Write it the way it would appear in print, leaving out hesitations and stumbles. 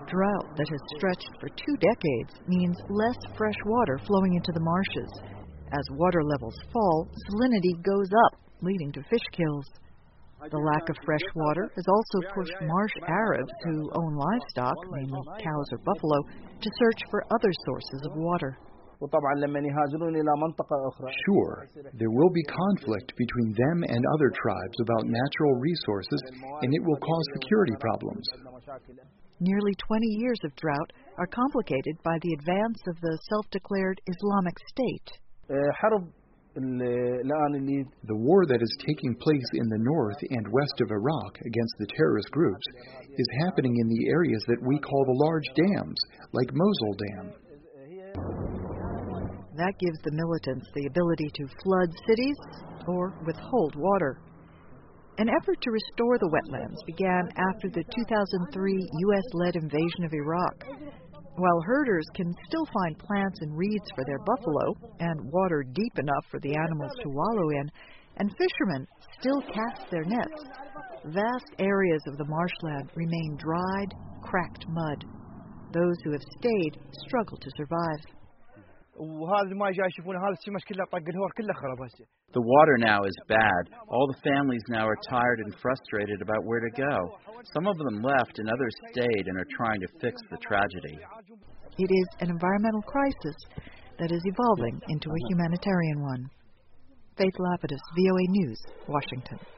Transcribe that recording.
Drought that has stretched for 2 decades means less fresh water flowing into the marshes. As water levels fall, salinity goes up, leading to fish kills. The lack of fresh water has also pushed marsh Arabs who own livestock, mainly cows or buffalo, to search for other sources of water. Sure, there will be conflict between them and other tribes about natural resources, and it will cause security problems. Nearly 20 years of drought are complicated by the advance of the self-declared Islamic State. The war that is taking place in the north and west of Iraq against the terrorist groups is happening in the areas that we call the large dams, like Mosul Dam. That gives the militants the ability to flood cities or withhold water. An effort to restore the wetlands began after the 2003 U.S.-led invasion of Iraq. While herders can still find plants and reeds for their buffalo and water deep enough for the animals to wallow in, and fishermen still cast their nets, vast areas of the marshland remain dried, cracked mud. Those who have stayed struggle to survive. The water now is bad. All the families now are tired and frustrated about where to go. Some of them left and others stayed and are trying to fix the tragedy. It is an environmental crisis that is evolving into a humanitarian one. Faith Lapidus, VOA News, Washington.